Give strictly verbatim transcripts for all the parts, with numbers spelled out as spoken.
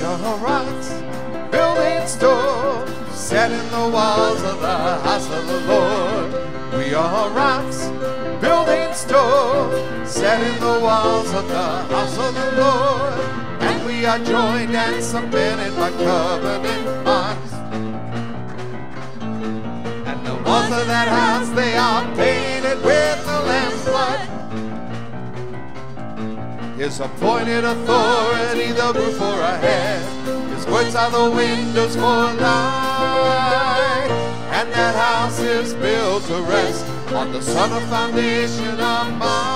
are rocks, building stone, set in the walls of the house of the Lord. We are rocks, building stone, set in the walls of the house of the Lord. And we are joined and cemented by covenant bonds. And the walls of that house, they are painted with the Lamb's blood. His appointed authority, the roof for a head. His words are the windows for light. And that house is built to rest on the solid foundation of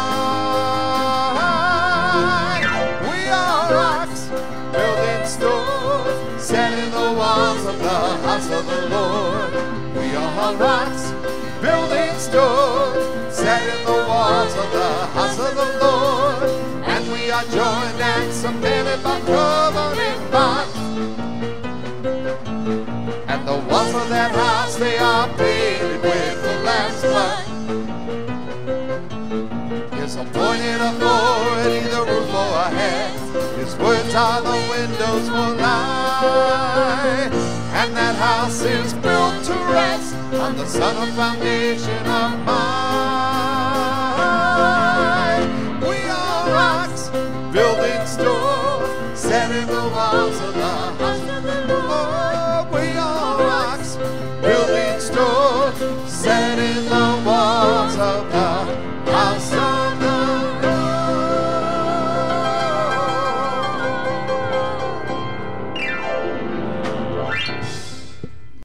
mine. We are rocks, building stone, set in the walls of the house of the Lord. We are rocks, building stone, set in the walls of the house of the Lord. And we are joined and cemented by covenant bonds. And the walls of that house, they are painted with the Lamb's blood. His appointed authority, the roof overhead. His words are the windows for light. And that house is built to rest on the solid foundation of mine.